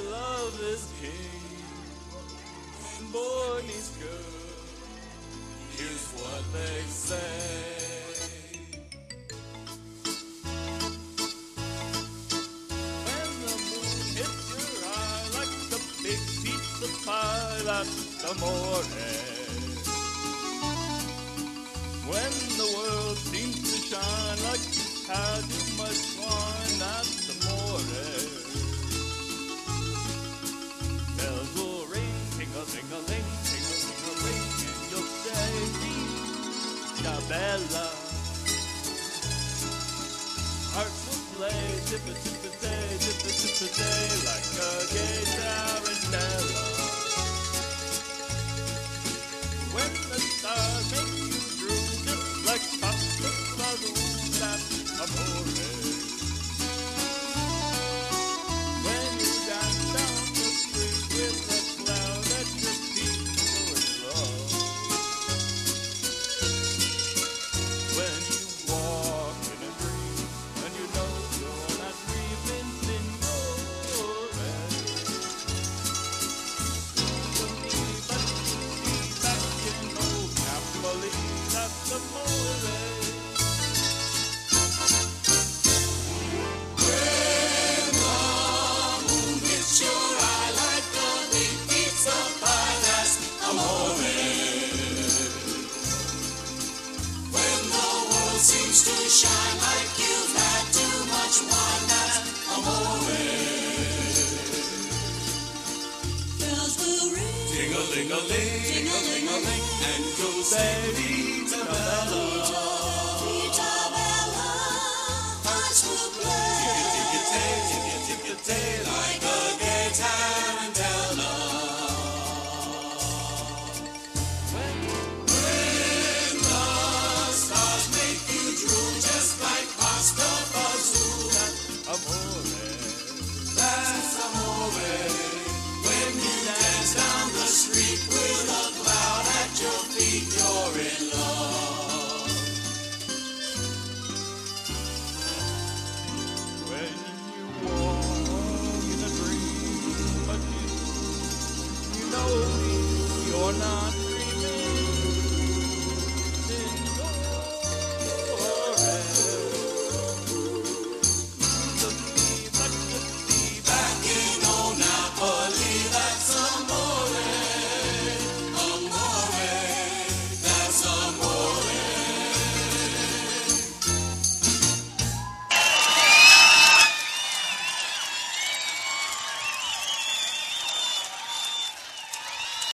love is king, and boy needs good. Here's what they say. When the moon hits your eye like a big pizza pie, that's amore. When the world seems to shine like you've had too much wine, that's amore. Bells will ring, ting-a-ling-a-ling, ting-a-ling-a-ling, and you'll say, Vita Bella. Hearts will play, tippa-tippa-day, tippa-tippa-day, like a gay tarantella. When the stars make you drool, just like Papa Lagoon, that's amore. When you dance down the street with a cloud at your feet, so in love. When you walk in a dream, and you know you're not dreaming, signore. But you see back in old Napoli, that's amore. Seems to shine like you've had too much wine, that's amore. Bells will ring, Ting-a-ling-a-ling, ting-a-ling-a-ling, and you'll say, Vita Bella.